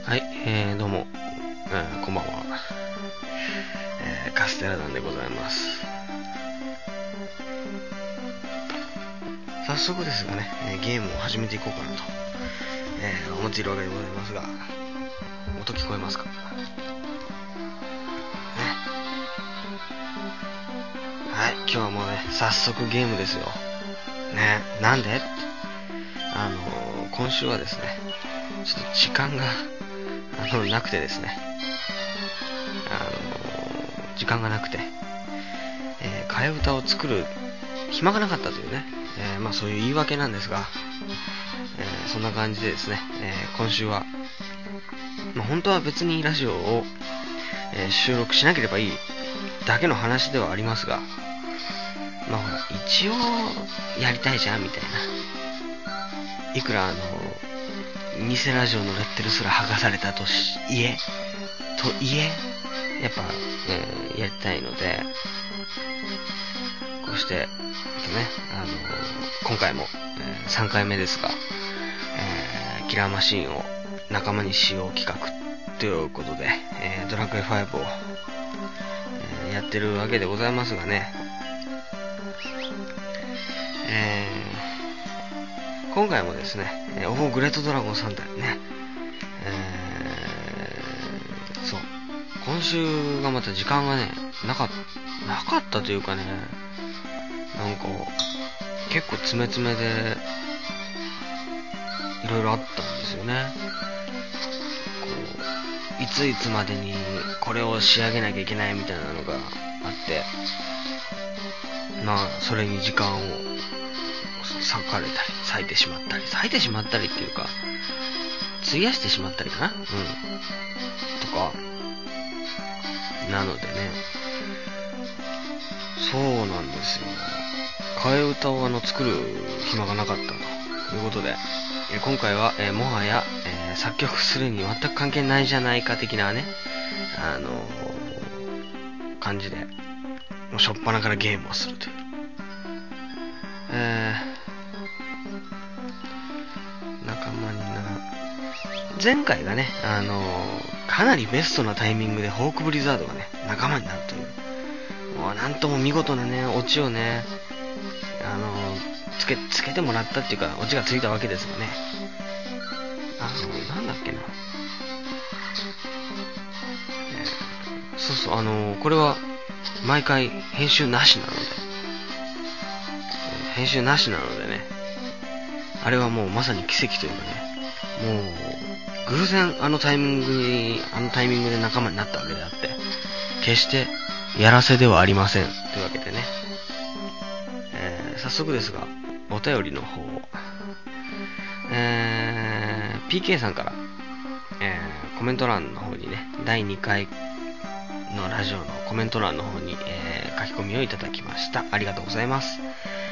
はい、どうも、こんばんは、カステラ団でございます。早速ですがね、ゲームを始めていこうかなと、思っているわけでございますが、音聞こえますかね。はい、今日はもうね、早速ゲームですよね。なんで今週はですね、ちょっと時間がなくてですね、時間がなくて、替え歌を作る暇がなかったというね、そういう言い訳なんですが、そんな感じでですね、今週は、本当は別にラジオを、収録しなければいいだけの話ではありますが、ほら一応やりたいじゃんみたいな、いくら偽ラジオのレッテルすら剥がされたといえやっぱ、やりたいので、こうしてね、今回も、3回目ですが、キラーマシーンを仲間にしよう企画ということで、ドラクエ5を、やってるわけでございますがね、今回もですね、グレートドラゴン3体ね、そう今週がまた時間がねなかったというかね、なんか結構詰め詰めでいろいろあったんですよね。こういついつまでにこれを仕上げなきゃいけないみたいなのがあって、それに時間を割かれたり割いてしまったりっていうか費やしてしまったりかな、とかなのでね、そうなんですよ。替え歌を作る暇がなかったということで、今回は、もはや、作曲するに全く関係ないじゃないか的なね、感じで、もう初っ端からゲームをするという。仲間に前回がね、かなりベストなタイミングでホークブリザードがね、仲間になるという。もうなんとも見事なね、オチをね、つけてもらったっていうか、オチがついたわけですよね。なんだっけな。これは、毎回編集なしなので、ね、あれはもうまさに奇跡というかね、もう、偶然あのタイミングで仲間になったわけであって、決してやらせではありません。というわけでね、早速ですが、お便りの方を、PK さんから、コメント欄の方にね、第2回のラジオのコメント欄の方に、書き込みをいただきました。ありがとうございます。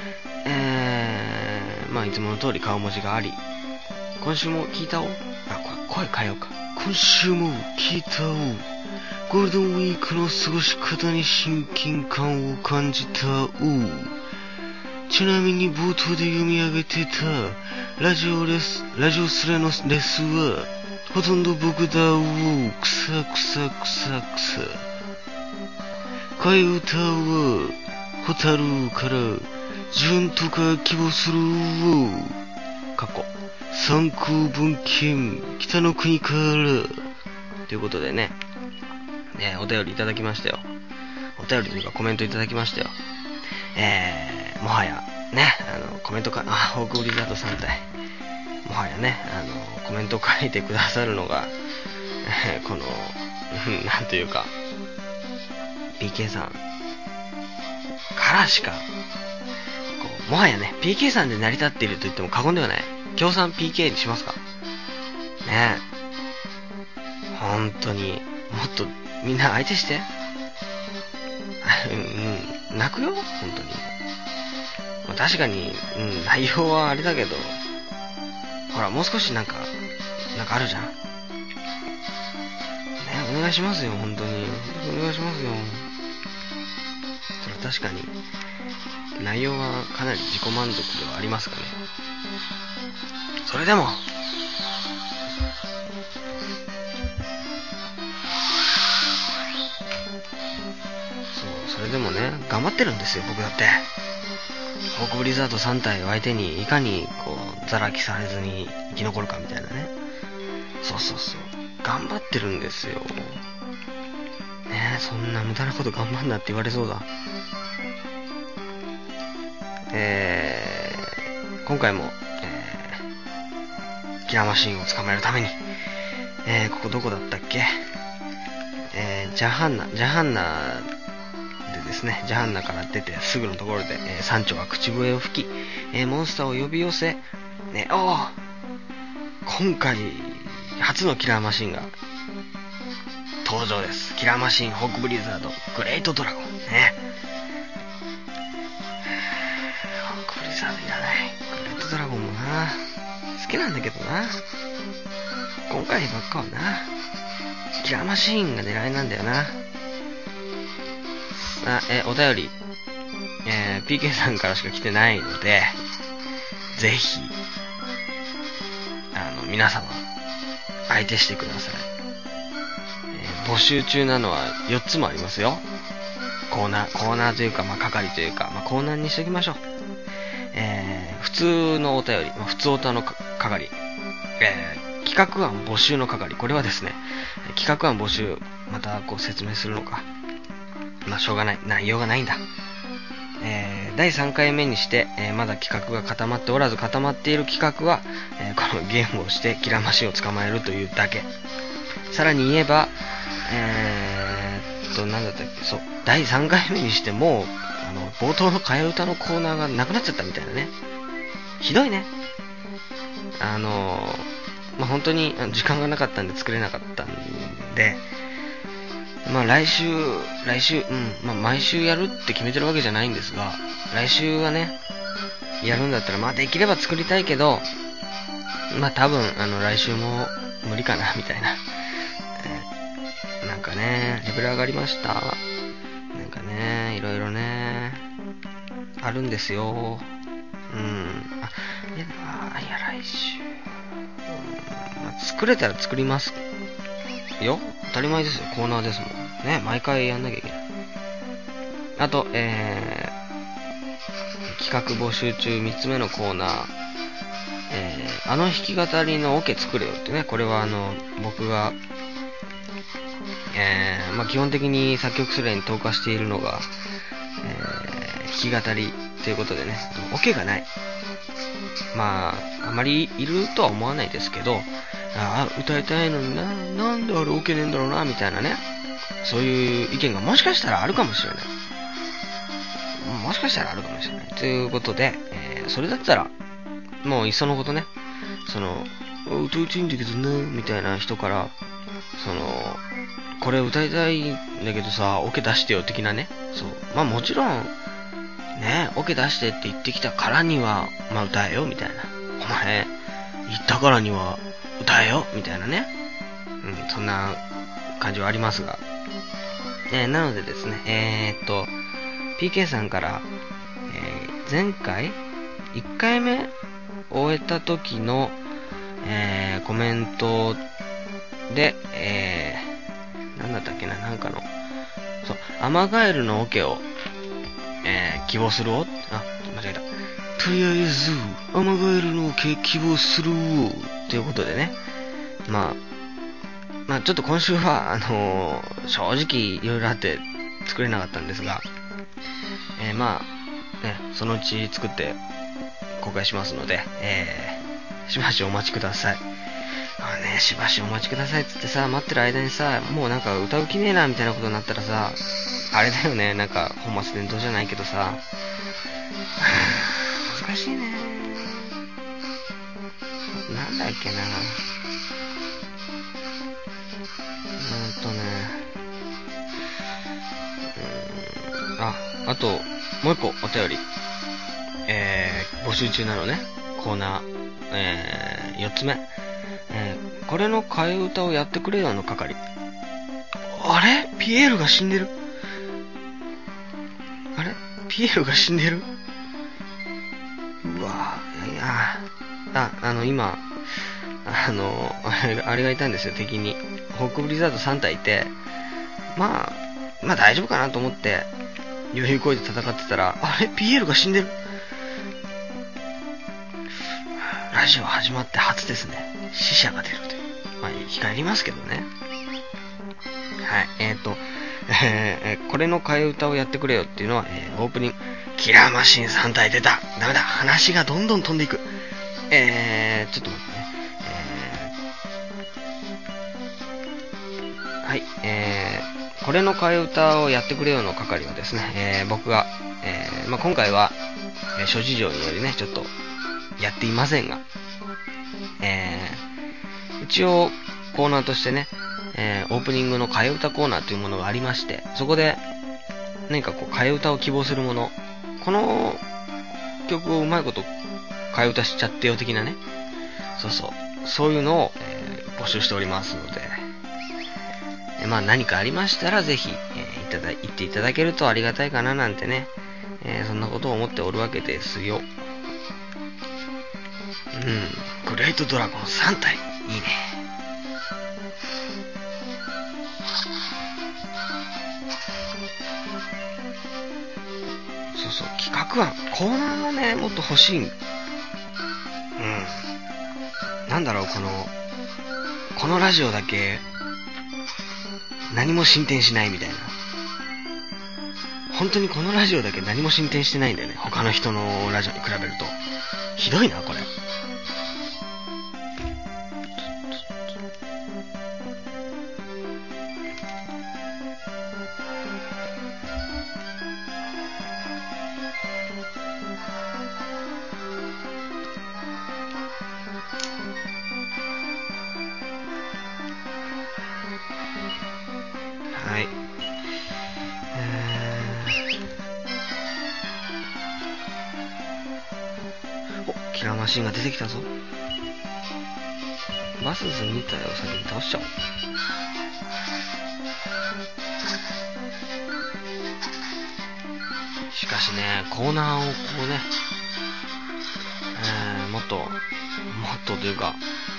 いつもの通り顔文字があり、今週も聞いたお、声変えようか。今週も聞いたお、ゴールデンウィークの過ごし方に親近感を感じたお。ちなみに冒頭で読み上げてたラジオスレのレスはほとんど僕だお。くさくさくさくさ。替え歌はホタルから自分とか希望するお。参考文献北の国からということでね、お便りいただきましたよ。お便りというかコメントいただきましたよ。もはやね、コメントか、ホークブリザード3体、もはやね、コメントを書いてくださるのが、この、なんというか、PK さんからしか、もはやね、PK さんで成り立っていると言っても過言ではない。協賛 PK にしますかねえ。本当に、もっとみんな相手して。泣くよ、本当に。確かに、内容はあれだけど、ほら、もう少しなんかあるじゃん。ね、お願いしますよ、本当に。お願いしますよ。それは確かに、内容はかなり自己満足ではありますがね。それでも、 れでもね、頑張ってるんですよ、僕だって。ホークブリザード3体を相手にいかにザラキされずに生き残るかみたいなね。そう頑張ってるんですよね。そんな無駄なこと頑張んなって言われそうだ。今回も、キラーマシンを捕まえるために、ここどこだったっけ、ジャハンナでですね、ジャハンナから出てすぐのところで、山頂が口笛を吹き、モンスターを呼び寄せ、今回初のキラーマシンが登場です。キラーマシンホークブリザードグレートドラゴンね。ホークブリザードいらない。グレートドラゴンもな、好きなんだけどな。今回ばっかはな、キラーマシーンが狙いなんだよな。お便り、PK さんからしか来てないので、ぜひ皆様相手してください。募集中なのは4つもありますよ。コーナーというか、係というか、コーナーにしておきましょう。普通のお便り、普通おたの係、企画案募集の係。これはですね、企画案募集、また説明するのか。しょうがない。内容がないんだ。第3回目にして、まだ企画が固まっておらず、固まっている企画は、このゲームをしてキラーマシンを捕まえるというだけ。さらに言えば、なんだったっけ、そう、第3回目にしてもう、冒頭の替え歌のコーナーがなくなっちゃったみたいなね。ひどいね。本当に時間がなかったんで作れなかったんで、来週、毎週やるって決めてるわけじゃないんですが、来週はね、やるんだったら、できれば作りたいけど、多分、来週も無理かな、みたいな。なんかね、レベル上がりました。なんかね、いろいろね、あるんですよ。来週。作れたら作りますよ。当たり前ですよ。コーナーですもん。ね、毎回やんなきゃいけない。あと、企画募集中3つ目のコーナー、弾き語りのオケ作れよってね。これは僕が、基本的に作曲するに特化しているのが、弾き語りということでね、オケがない。あまりいるとは思わないですけど、歌いたいのになんであれオケねえんだろうな、みたいなね。そういう意見がもしかしたらあるかもしれない。ということで、それだったら、もういっそのことね、歌いたいんだけどな、みたいな人から、これ歌いたいんだけどさ、オケ出してよ、的なね。そう。もちろん、ね、オケ出してって言ってきたからには、歌えよ、みたいな。お前、言ったからには、歌えよ、みたいなね。そんな感じはありますが。なのでですね、PK さんから、前回、1回目終えた時の、コメントで、なんだったっけな、なんかの、そう、アマガエルのオケを、希望するを、間違えた。とりあえず、アマガエルのオケ希望するを、ということでね、ちょっと今週は、正直いろいろあって作れなかったんですが、そのうち作って公開しますので、しばしお待ちください。しばしお待ちくださいっつってさ、待ってる間にさ、もうなんか歌う気ねえなみたいなことになったらさ、あれだよね、なんか本末転倒じゃないけどさ、難しいね。なんだっけな。あと、もう一個お便り。募集中なのね。コーナー、4つ目。これの替え歌をやってくれよの係。あれピエールが死んでる。うわ今、あれがいたんですよ、敵に。ホークブリザード3体いて、大丈夫かなと思って、 余裕こいて戦ってたら、あれピエールが死んでる。ラジオ始まって初ですね。死者が出るという。まあ、生き返りますけどね。はい、これの替え歌をやってくれよっていうのは、オープニング、キラーマシン3体出た。ダメだ。話がどんどん飛んでいく。ちょっと待ってね。はい、これの替え歌をやってくれよの係はですね、僕が、今回は、諸事情によりね、ちょっとやっていませんが、一応コーナーとしてね、オープニングの替え歌コーナーというものがありまして、そこで何か替え歌を希望するもの、この曲をうまいこと替え歌しちゃってよ的なね、そういうのを、募集しておりますので、まあ何かありましたらぜひ、言っていただけるとありがたいかななんてね、そんなことを思っておるわけですよ。グレートドラゴン3体いいね。企画案コーナーがねもっと欲しい。なんだろう、このラジオだけ何も進展しないみたいな。本当にこのラジオだけ何も進展してないんだよね、他の人のラジオに比べると。ひどいなこれ。はい、キラーマシンが出てきたぞ。バスズ2体を先に倒しちゃおう。しかしね、コーナーをこうね、もっとというか、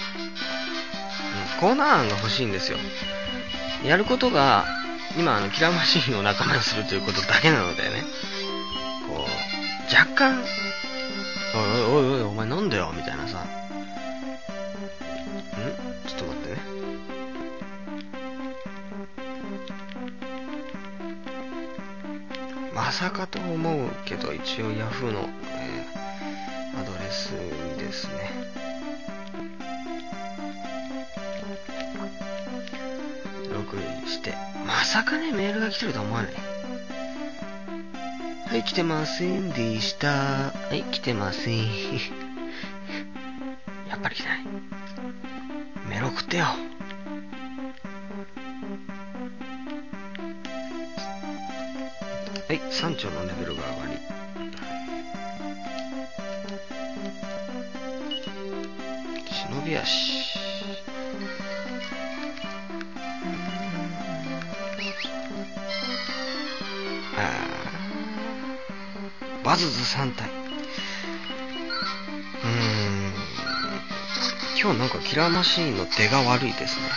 コーナー案が欲しいんですよ。やることが今キラーマシンを仲間にするということだけなのでね、若干おいお前なんだよみたいなさ、ちょっと待ってね。まさかと思うけど、一応 Yahoo の、アドレスにですね、ログインして、まさかねメールが来てるとは思わない。はい、来てませんでした。はい、来てません。やっぱり来てない。メール送ってよ。はい、山頂のレベルが上がり、忍び足。バズズ3体。今日なんかキラーマシーンの出が悪いですね。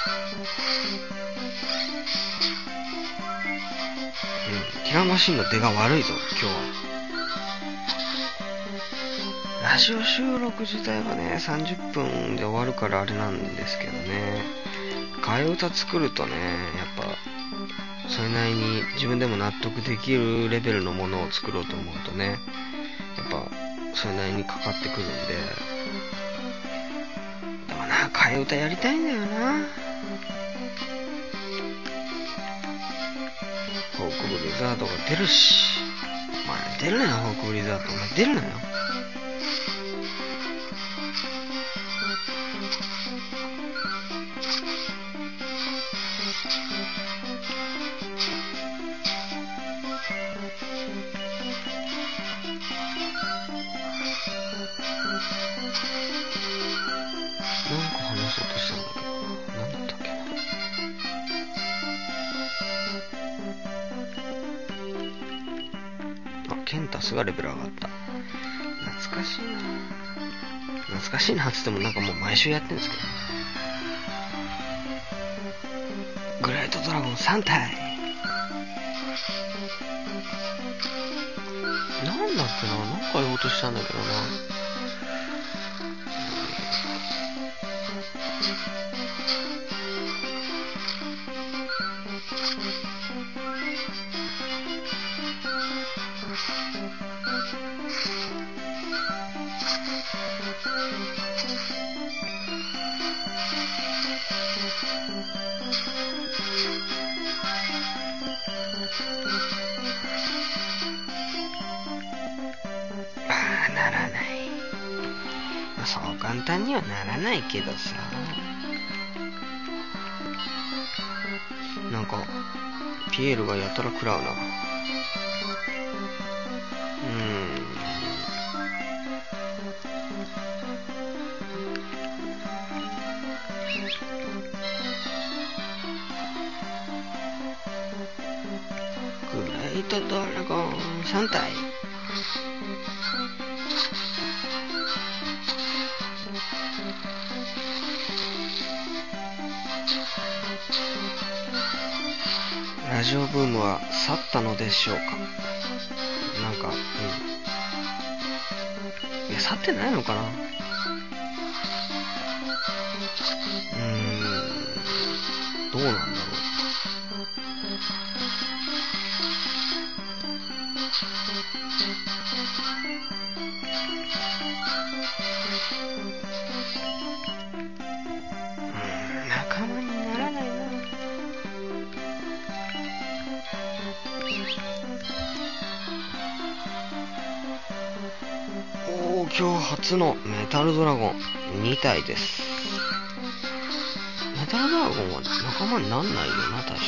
キラーマシーンの出が悪いぞ今日は。ラジオ収録自体はね30分で終わるからあれなんですけどね、替え歌作るとね、やっぱそれなりに自分でも納得できるレベルのものを作ろうと思うとね、やっぱそれなりにかかってくるんで、でもな、替え歌やりたいんだよな。フォークブリザードが出るし、お前出るなよ、フォークブリザード、お前出るなよ。なんか話そうとしたんだけどな、なんだったっけな。ケンタスがレベル上がった。懐かしいな。懐かしいなっつってもなんかもう毎週やってるんですけど、グレートドラゴン3体。 なんだっけな、なんか言おうとしたんだけどな。ならない。そう簡単にはならないけどさ。なんかピエールがやたら食らうな。グレートドラゴン3体。ラジオブームは去ったのでしょうか。なんかいや去ってないのかな。どうなんだろう。仲間にならないな。今日初のメタルドラゴン2体です。メタルドラゴンは仲間になんないよな、確かに。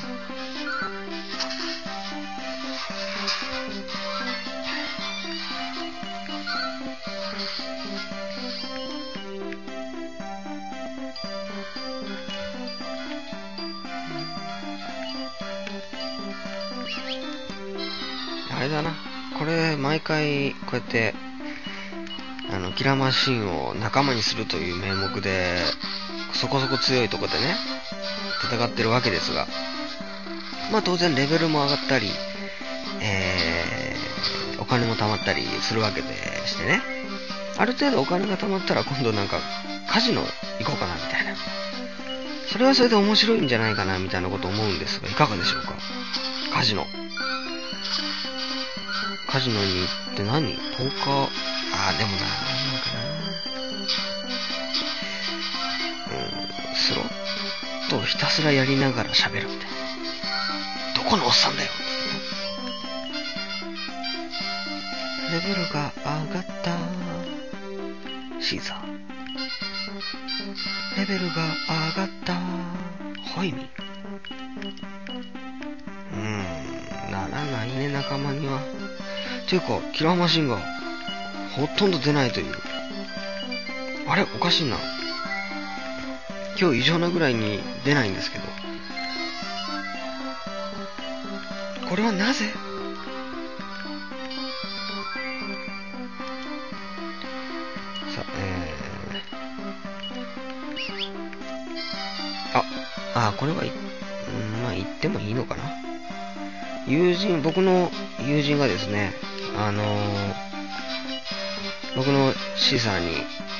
あれだな、これ毎回こうやってキラーマシンを仲間にするという名目でそこそこ強いとこでね戦ってるわけですが、まあ当然レベルも上がったり、お金も貯まったりするわけでしてね、ある程度お金が貯まったら今度なんかカジノ行こうかなみたいな、それはそれで面白いんじゃないかなみたいなこと思うんですが、いかがでしょうか。カジノに行って何ポーカー、でもな、なんかな、スロットをひたすらやりながら喋るみたいな。どこのおっさんだよ。レベルが上がったシーザー。レベルが上がったホイミ。ならないね、仲間には。ていうかキラーマシンがほとんど出ないという。あれおかしいな、今日異常なぐらいに出ないんですけど、これはなぜ。さこれはまあ言ってもいいのかな。僕の友人がですね、僕のシーサーに、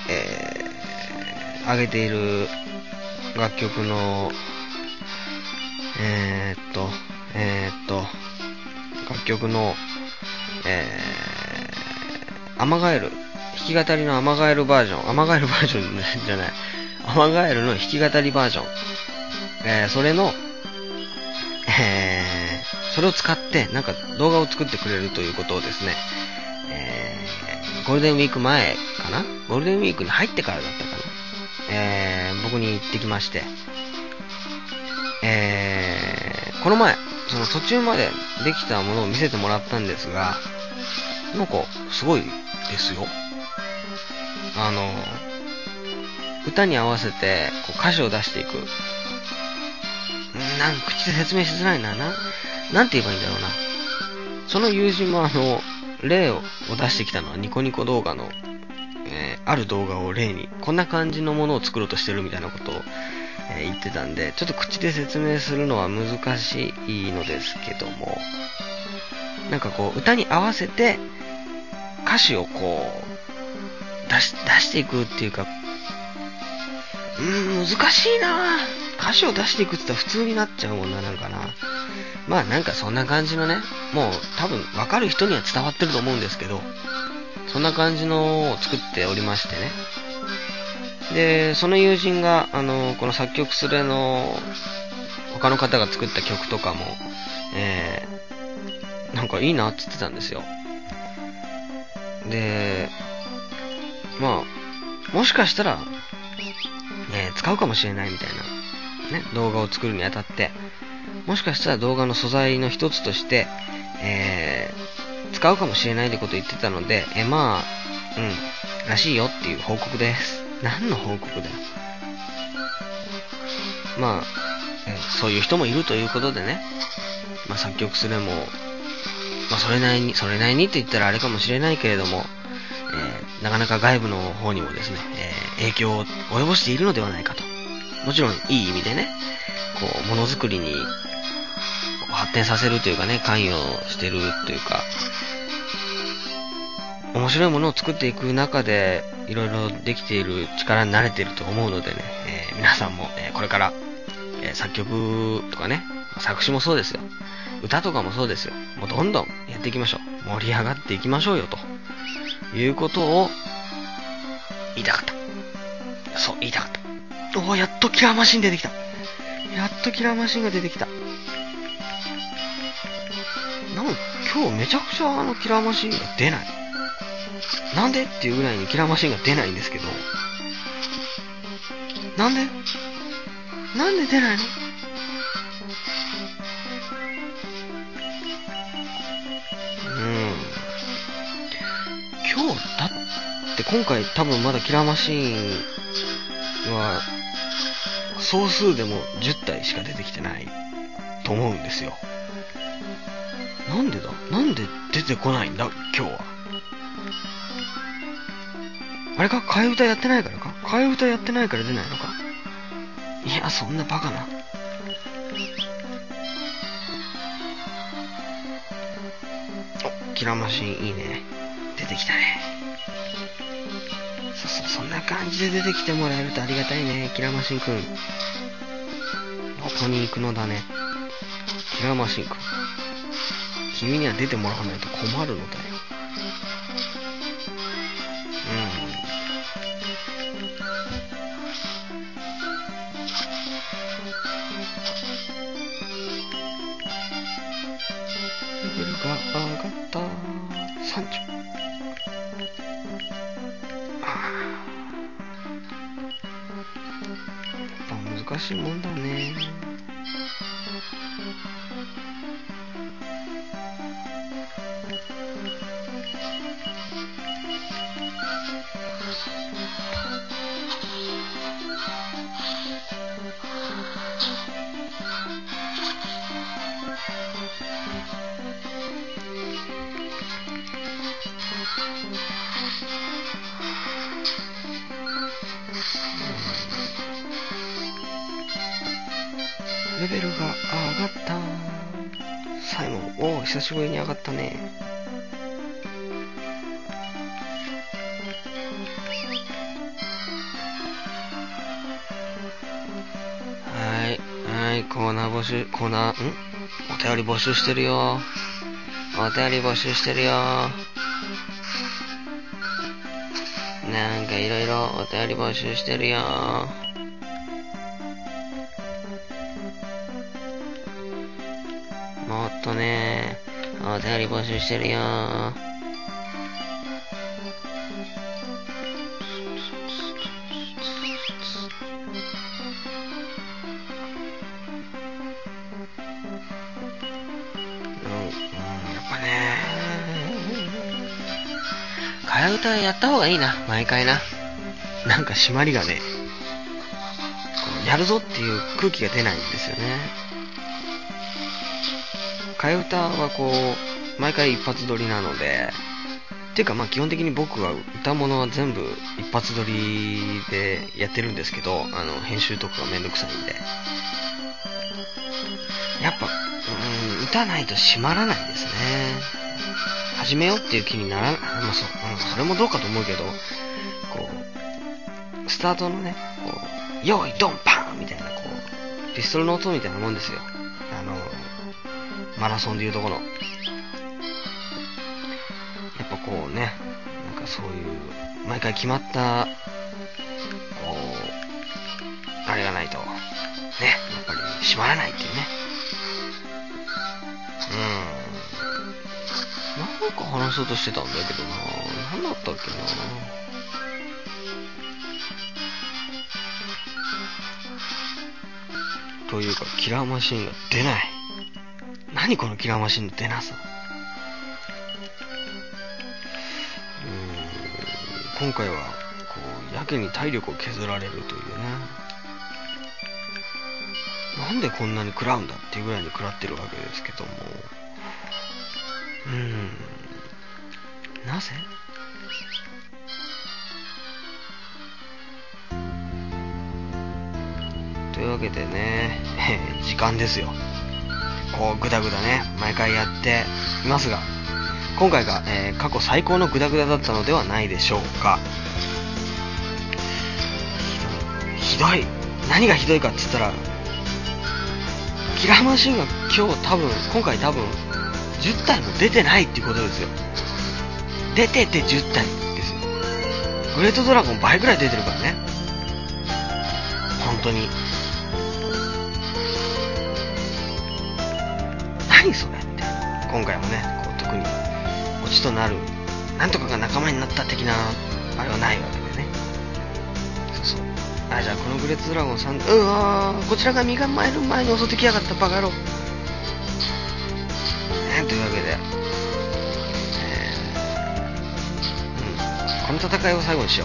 上げている楽曲の楽曲のアマガエル、弾き語りのアマガエルバージョン、アマガエルバージョンじゃない、アマガエルの弾き語りバージョン、それの、それを使ってなんか動画を作ってくれるということをですね、ゴールデンウィーク前かな、ゴールデンウィークに入ってからだったかな、僕に行ってきまして、この前その途中までできたものを見せてもらったんですが、なんかすごいですよ。歌に合わせてこう歌詞を出していく、口で説明しづらいな、なんて言えばいいんだろうな。その友人も例を出してきたのはニコニコ動画の、ある動画を例にこんな感じのものを作ろうとしてるみたいなことを、言ってたんで、ちょっと口で説明するのは難しいのですけども、 なんかこう歌に合わせて歌詞をこう出していくっていうか、難しいな。歌詞を出していくって言ったら普通になっちゃうもんな、なんかな。まあなんかそんな感じのね、もう多分分かる人には伝わってると思うんですけど、そんな感じのを作っておりましてね。で、その友人がこの作曲する他の方が作った曲とかも、なんかいいなって言ってたんですよ。で、まあもしかしたら、使うかもしれないみたいな、ね、動画を作るにあたって、もしかしたら動画の素材の一つとして、使うかもしれないってことを言ってたので、まあ、らしいよっていう報告です。何の報告だよ。まあ、そういう人もいるということでね、まあ、作曲すれも、まあ、それなりにって言ったらあれかもしれないけれども、なかなか外部の方にもですね、影響を及ぼしているのではないかと。もちろんいい意味でね、こうものづくりに発展させるというかね、関与してるというか、面白いものを作っていく中でいろいろできている力に慣れていると思うのでね、皆さんも、これから、作曲とかね、作詞もそうですよ、歌とかもそうですよ、もうどんどんやっていきましょう。盛り上がっていきましょうよということを言いたかった。そう言いたかった。やっとキラーマシン出てきた。やっとキラーマシンが出てきた。今日めちゃくちゃキラーマシンが出ない。なんでっていうぐらいにキラーマシンが出ないんですけど、なんで出ないの？今日だって今回多分まだキラーマシーンは総数でも10体しか出てきてないと思うんですよ。なんで出てこないんだ今日は。あれか、替え歌やってないからか。替え歌やってないから出ないのか。いや、そんなバカな。キラーマシンいいね。出てきたね。そう、そんな感じで出てきてもらえるとありがたいね、キラーマシンくん。どこに行くのだね、キラーマシンくん。君には出てもらわないと困るのだよ。レベルが上がった。30。やっぱ難しいもんだね。レベルが上がった。サイモン、久しぶりに上がったね。はい、コーナー、お便り募集してるよ。なんかいろいろお便り募集してるよ。もっとね、お便り募集してるよ。やっぱね、替え歌やった方がいいな、毎回な。なんか締まりがね、やるぞっていう空気が出ないんですよね。替え歌はこう毎回一発撮りなので、っていうかまあ基本的に僕は歌物は全部一発撮りでやってるんですけど、編集とかがめんどくさいんで、やっぱ歌ないと締まらないですね。始めようっていう気にならない。それもどうかと思うけど、こうスタートのね、こう用意ドンパンみたいな、こうピストルの音みたいなもんですよ。マラソンでいうとこの、やっぱこうね、なんかそういう毎回決まったこうあれがないとね、やっぱり締まらないっていうね。なんか話そうとしてたんだけどな、何だったっけな。というかキラーマシンが出ない。何このキラーマシンの出なさ。今回はこうやけに体力を削られるというね。なんでこんなに食らうんだっていうぐらいに食らってるわけですけども、なぜ？というわけでね、時間ですよ。こうグダグダね、毎回やっていますが、今回が、過去最高のグダグダだったのではないでしょうか。ひどい。何がひどいかって言ったら、キラーマシンが今回多分10体も出てないっていうことですよ。出てて10体ですよ。グレートドラゴン倍ぐらい出てるからね、本当に。何それって。今回もね、こう特にオチとなるなんとかが仲間になった的なあれはないわけでね。そう。じゃあこのグレートドラゴンさん、こちらが身構える前に襲ってきやがったバカ野郎。というわけで、この戦いを最後にしよ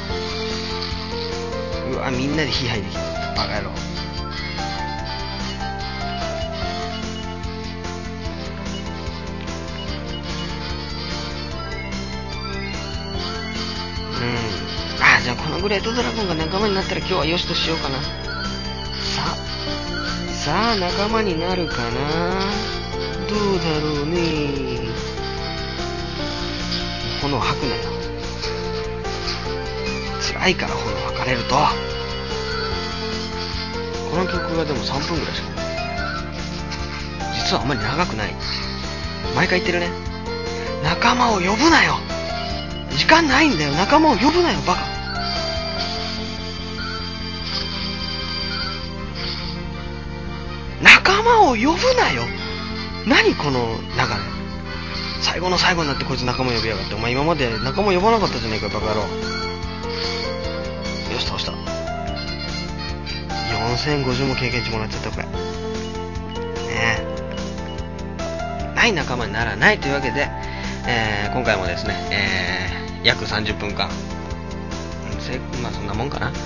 う。みんなで支配できるバカ野郎。じゃあこのグレートドラゴンが仲間になったら今日はよしとしようかな。さあ仲間になるかな。どうだろうね。炎吐くなよ。辛いから炎吐かれると。この曲がでも3分ぐらいしかない。実はあんまり長くない。毎回言ってるね。仲間を呼ぶなよ。時間ないんだよ。仲間を呼ぶなよバカ。仲間を呼ぶなよ。何この流れ。最後の最後になってこいつ仲間呼びやがって。お前今まで仲間呼ばなかったじゃねえかバカ野郎。よし倒した。4050も経験値もらっちゃったこれね。ない仲間にならないというわけで、今回もですね、約30分間そんなもんかな。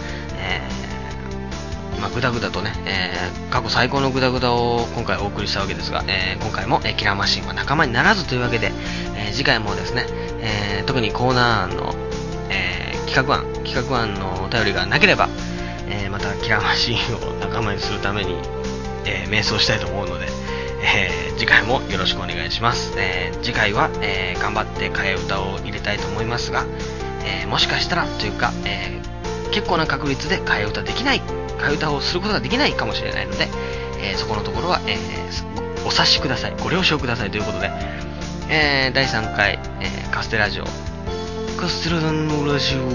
グダグダとね、過去最高のグダグダを今回お送りしたわけですが、今回も、キラーマシンは仲間にならずというわけで、次回もですね、特にコーナー案の、企画案のお便りがなければ、またキラーマシンを仲間にするために、瞑想したいと思うので、次回もよろしくお願いします。次回は、頑張って替え歌を入れたいと思いますが、もしかしたらというか、結構な確率で替え歌をすることができないかもしれないので、そこのところは、お察しください。ご了承くださいということで、第3回、カステラジオのラジオ、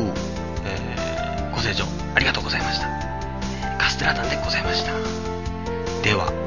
ご清聴ありがとうございました。カステラ団でございました。では。